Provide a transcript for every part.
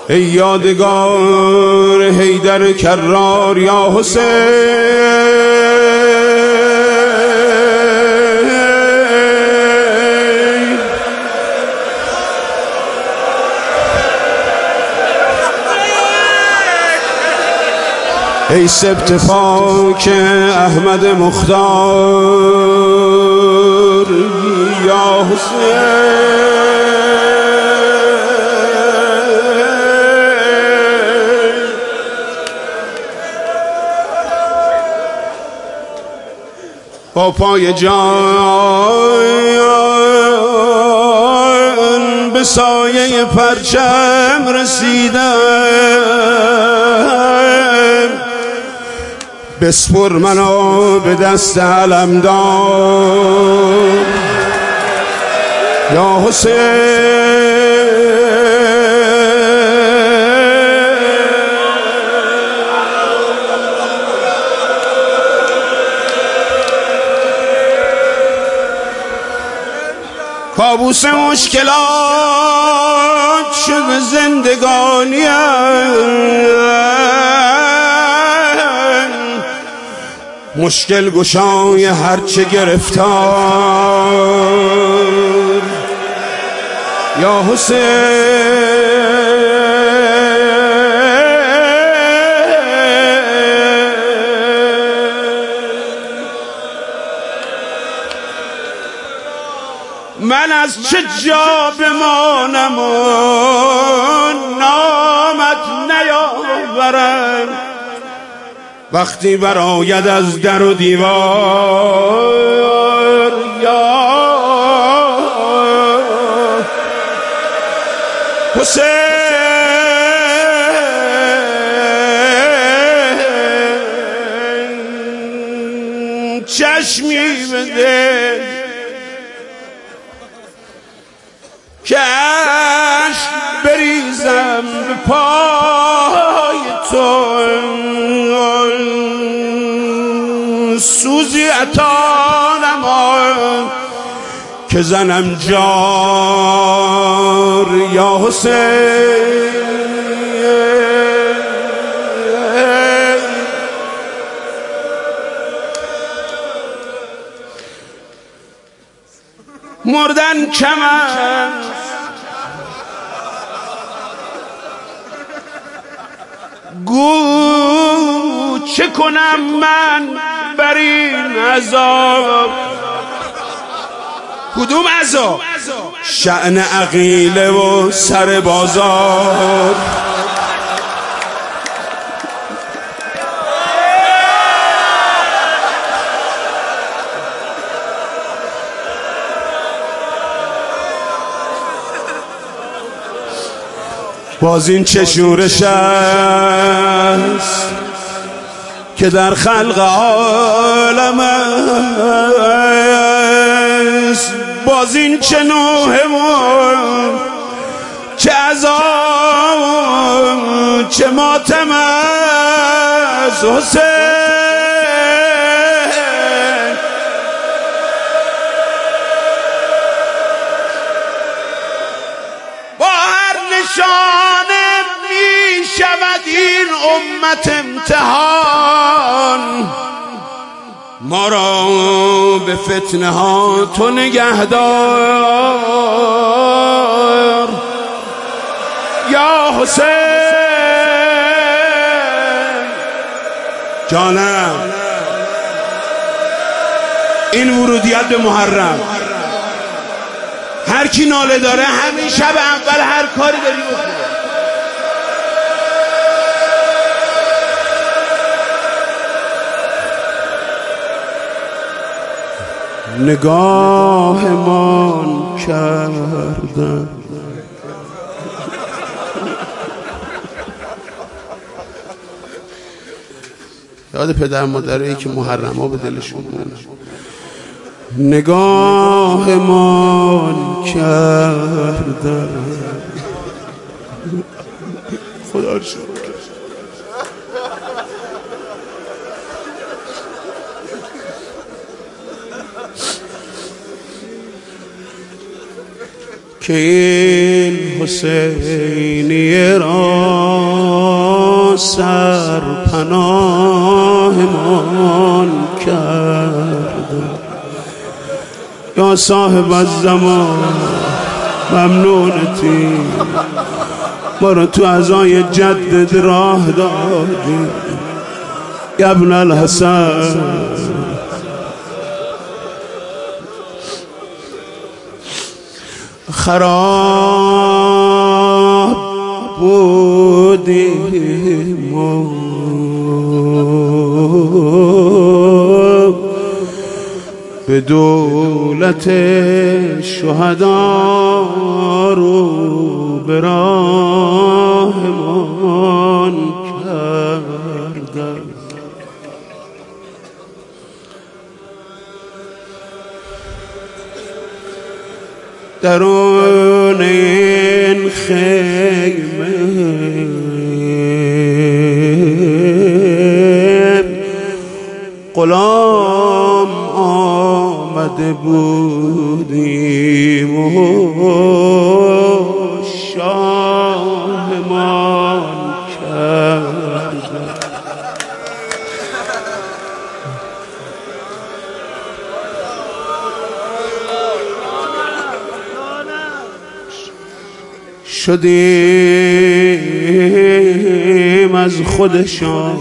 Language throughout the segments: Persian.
ای یادگار حیدر کرار یا حسین. ای سبت پاک احمد مختار یا حسین. با پای جان به سایه پرچم رسیدم، بسپر منو به دست علمدار یا حسین. کابوس مشکلات شد زندگانیم، مشکل گشای هرچه گرفتار یا حسین. من از چه جا بمانم و نامت نیاورم، وقتی براید از در و دیوار یا حسین. چشمی بده که عشق بریزم به پای تو، سوزی عطا نما که زنم جار یا حسین. مردن کم است گو چه کنم من بر این عذاب. کدوم عذاب؟ شأن عقیله و سر بازار. باز این چه شورش است که در خلق عالم است، باز این چه نوحمون چه عذاب چه ماتم است حسین. با هر نشانه می شود این امت امتحان، ما را به فتنه ها تو نگهدار یا حسین. جانم این ورودیت به محرم، هر کی ناله داره همین شب اول هر کاری داری بکنه. نگاهمان کردن یاد پدر مادرایی که محرم ها به دلشون مونه. نگاهمان کردن خدا رو شکر که این حسینیه را سرپناهمان کرد. یا صاحب الزمان ممنونتی، ما را تو عزای جدد راه دادی. یا ابن الحسن خراب بودیم به دولت شهدا رو به راهمان کردن. درون این خیمه غلام آمده بودیم و شاهمان کردن. شدیم از خودشان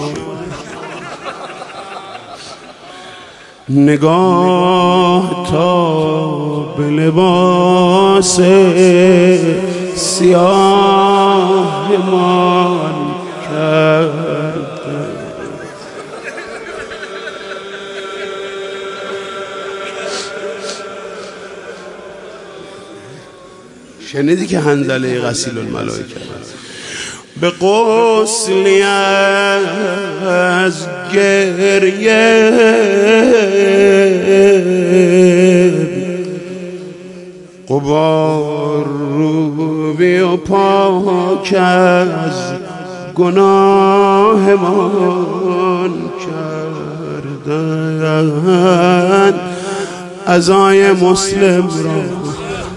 نگاه تا به لباس سیاهمان کردن. شنیدی که حنظله غسیل الملائکه به غسلی از گریه غبار روبی و پاک از گناهمان کردن. عزای مسلم را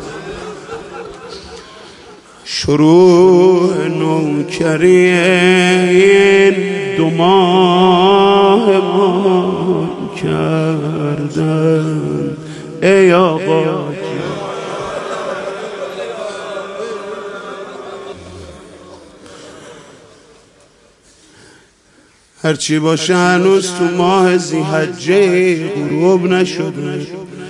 شروع نوکری این 2 ماه ما کردن. ای آقا هرچی باشه هنوز تو ماه ذی‌حجه غروب نشده.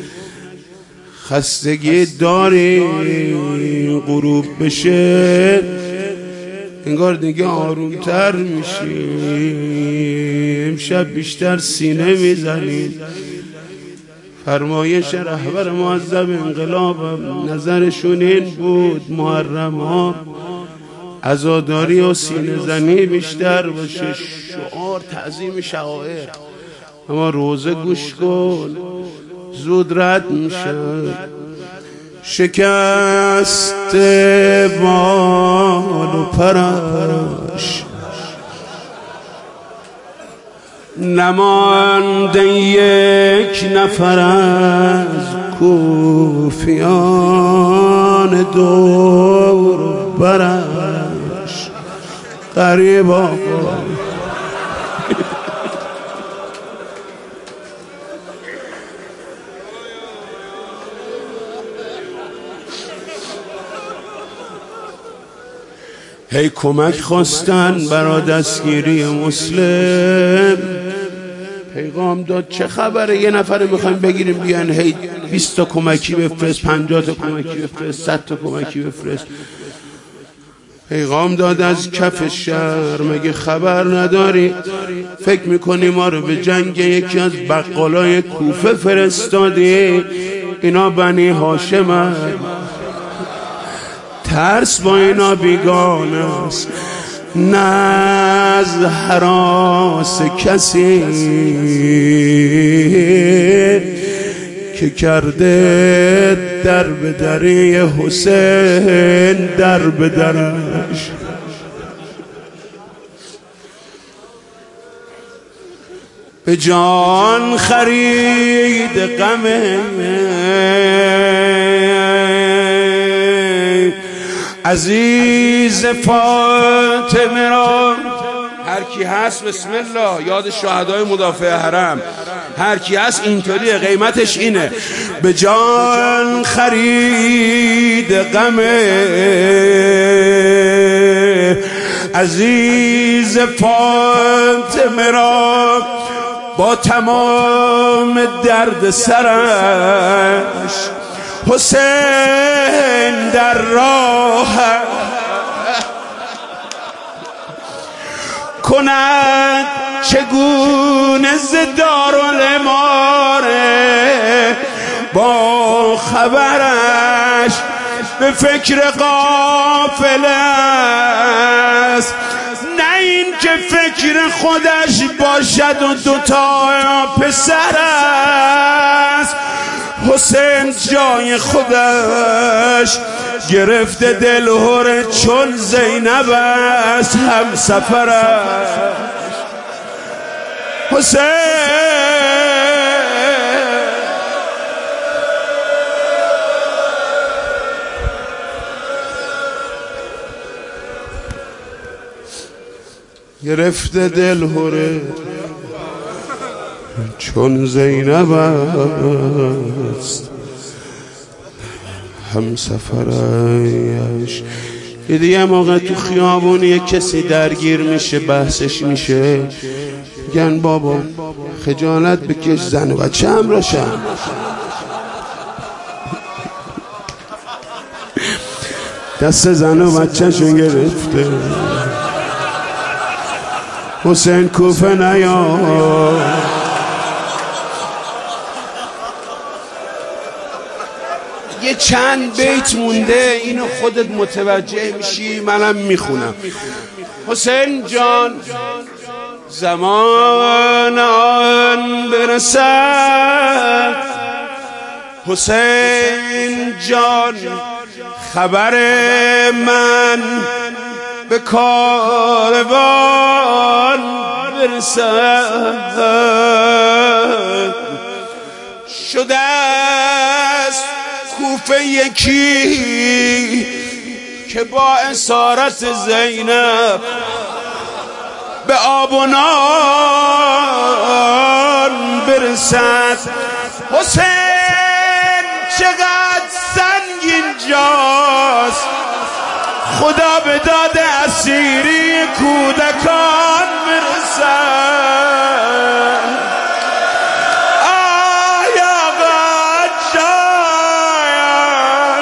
خستگی داری غروب بشه انگار دیگه آرومتر میشی. امشب بیشتر سینه میزنی. فرمایش رهبر معظم انقلابم نظرشون این بود محرم ها عزاداری و سینه زنی بیشتر باشه. شعار تعظیم شعائر. اما روزه گوش کن زود رد میشه. شکست بال و پرش نمانده یک نفر از کوفیان دور برش. غریب آقا هی کمک خواستن برای دستگیری مسلم. پیغام داد چه خبره، یه نفر میخوایم بگیریم بیان. هی 20 تا کمکی بفرست، 50 تا کمکی بفرست، 100 تا کمکی بفرست. پیغام داد از کف شهر مگه خبر نداری؟ فکر میکنی ما رو به جنگ یکی از بقالای کوفه فرستادی؟ اینا بنی هاشم، ترس با اینا بیگانه است. نه از هراس کسی که کرده در به دری حسین در به درش. به جان خرید غم عزیز فاطمه را هر کی هست بسم الله یاد شهدای مدافع حرم هر کی هست اینطوریه قیمتش اینه به جان خرید غم عزیز فاطمه را با تمام درد سرش حسین در راه کند چگونه ز دارالاماره با خبرش به فکر قافله است نه این که فکر خودش باشد و دوتا پسر است حسین جای خودش گرفته دلهره چون زینب است هم سفرش حسین گرفته دلهره چون زینب است هم سفرش. یه موقع تو خیابون یه کسی درگیر میشه بحثش میشه میگن بابا خجالت بکش زن و بچه هم راشن دست زن و بچه شو گرفته حسین کوفه نیا یه چند بیت مونده اینو خودت متوجه میشی منم میخونم. حسین جان زمان آن برسد حسین جان خبر من به کاروان برسد شده است کوفه یکی که با اسارت زینب به آب و نان برسد حسین چقدر سنگین جاست خدا به داد اسیری کودکان برسد آیا جان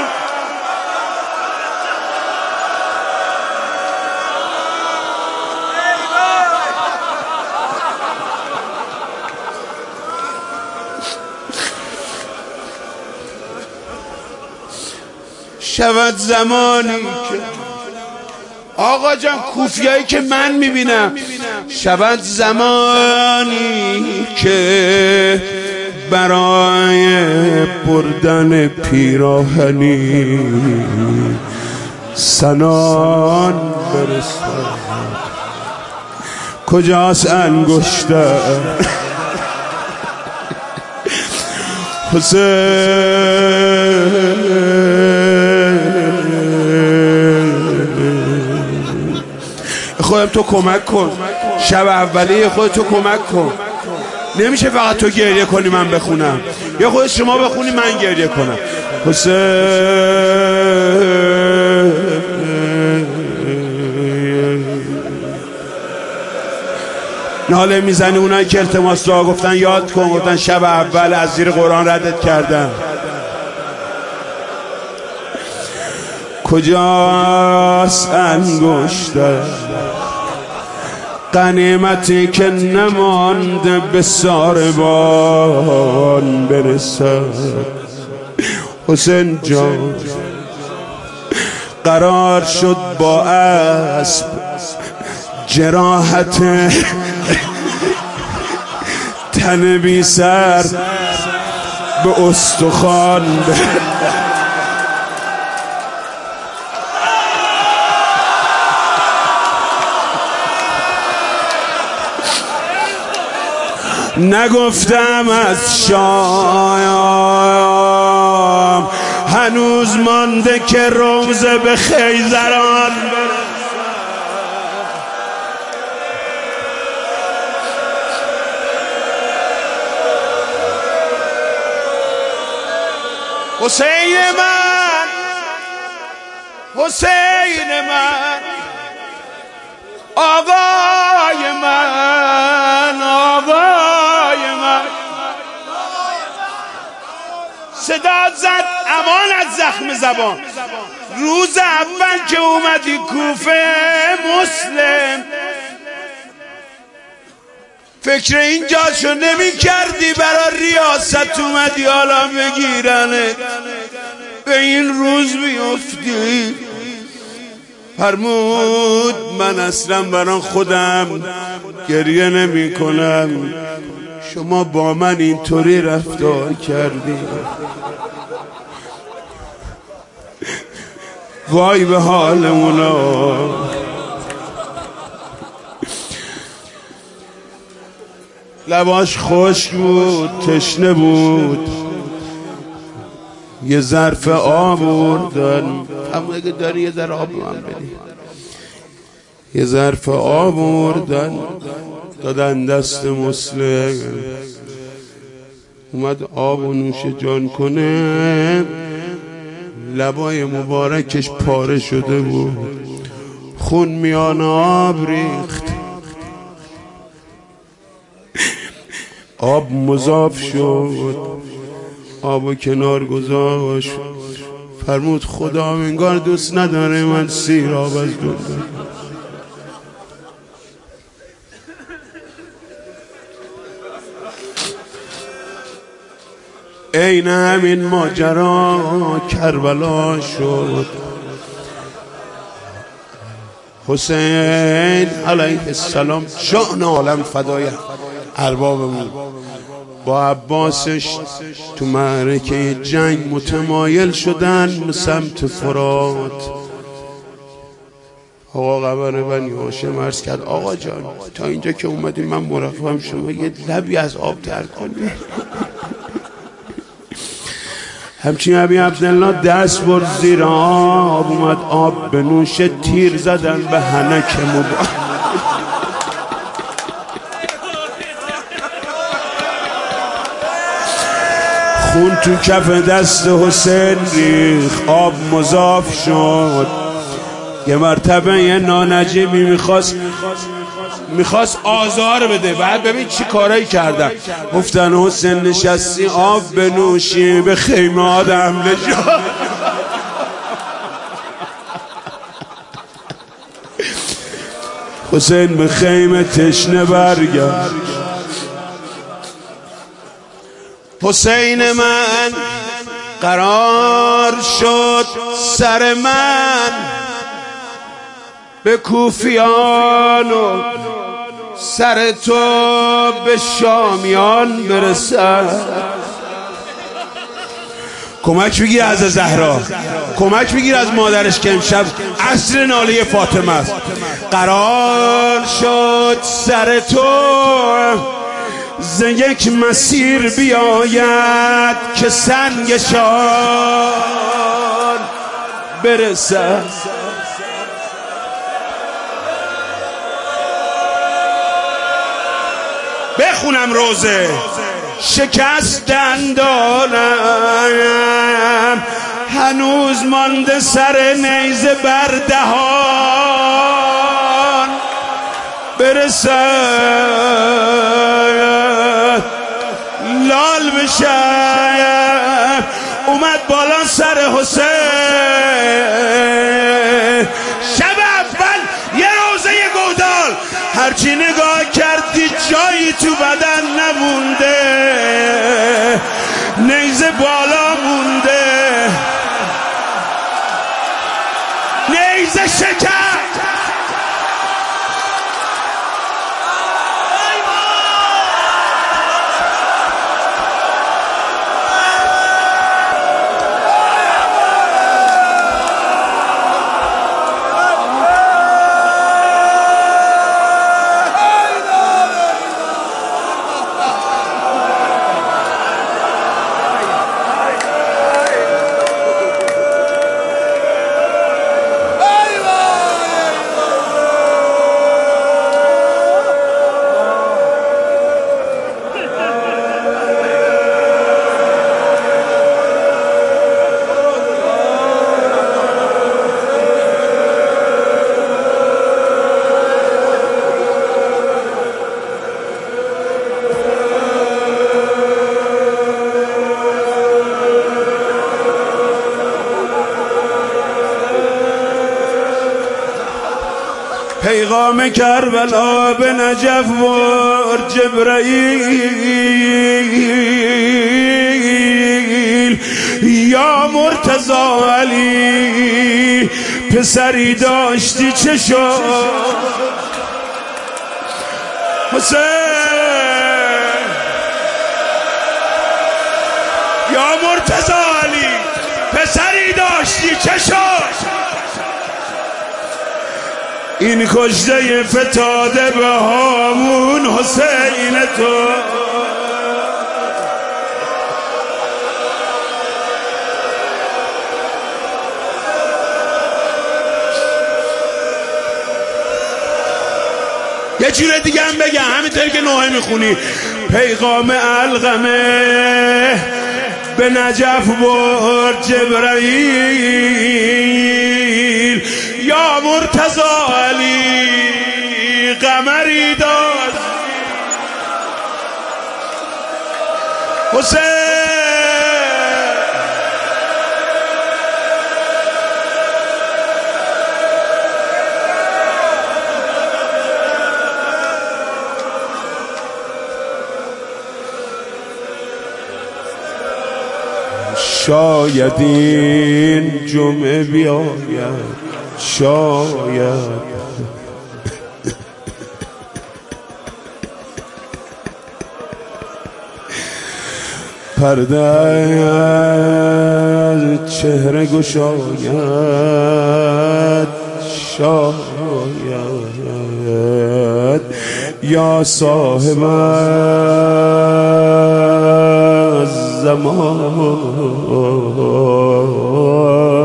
شود زمانی که آقا جان کوفیایی که من میبینم شود زمانی که برای بردن پیراهنی سنان برسد کجاست انگشتر حسین خودم تو کمک کن شب اولیه خودت تو کمک کن نمیشه فقط تو گریه کنی من بخونم یا خودت شما بخونی من گریه کنم حسین ناله میزنی اونایی که التماس دعا گفتن یاد کن گفتن شب اول از زیر قرآن ردت کردن کجاست انگشتر غنیمتی که نمانده به ساربان برسد حسین جان قرار شد با اسب جراحت تن بی سر به استخوان نگفتم از شام هنوز مانده که روزه به خیزران حسین من، حسین من، آقای من، آقای من. صدا زد امان از زخم زبان. روز اول که اومدی کوفه مسلم، فکر این جاشو نمی کردی برا ریاست اومدی حالا بگیرنه، به این روز بیفتی. فرمود من اصلا برا خودم گریه نمی کنم، شما با من اینطوری رفتار کردی. وای به حالمونا. لباش خشک بود، تشنه بود، یه ظرف آب آوردن. اما اگه داری یه ذره آب من بدی. یه ظرف آب آوردن دادن دست مسلم. اومد آب و نوش جان کنه، لبای مبارکش پاره شده بود، خون میان آب ریخت. آب مضاف شد، آب کنار گذاشت. فرمود خدا انگار دوست نداره من سیراب از دور. عین همین ماجرا کربلا شد. حسین علیه السلام جان عالم فدای اربابمون با عباسش تو معرکه جنگ متمایل شدن به سمت فرات. آقا قبر بنی هاشم عرض کرد آقا جان تا اینجا که اومدیم من مرخبم شما یه لبی از آب تر کنی. همچین ابی عبدالله دست برد زیر آب، اومد آب به نوش، تیر زدن به حنک مبارک. خون تو کف دست حسین ریخ، آب مضاف شد. یه مرتبه یه نانجیبی میخواست آزار بده. بعد ببین چی کارایی کردن. گفتن حسین نشستی آب بنوشی به خیمه آدم نجات. حسین به خیمه تشنه برگشت. حسین من قرار شد سر من به کوفیان و سر تو به شامیان برسد. کمک بگیر از زهرا، کمک بگیر از مادرش که امشب عصر ناله فاطمه است. قرار شد سر تو ز یک مسیر بیاید که سنگشان برسد. بخونم روزه. شکست دندانم هنوز مانده سر نیزه بر دهان برسد. لال بشم اومد بالا سر حسین. شب اول یه روزه گودال هرچی نگاه کردی جایی تو بدن نمونده، نیزه بالا مونده، نیزه شکست. پیغام کربلا به نجف برد جبرائیل یا مرتضی علی پسری داشتی چه شد حسین یا مرتضی علی پسری داشتی چه شد این کشته فتاده به هامون حسین تو یه جور دیگه هم بگم همینطوری که نوحه میخونی پیغام علقمه به نجف برد جبرائیل یا مرتضی علی قمری داد حسین شاید این جمعه بیاید شاید پرده از چهره گشاید شاید یا صاحب الزمان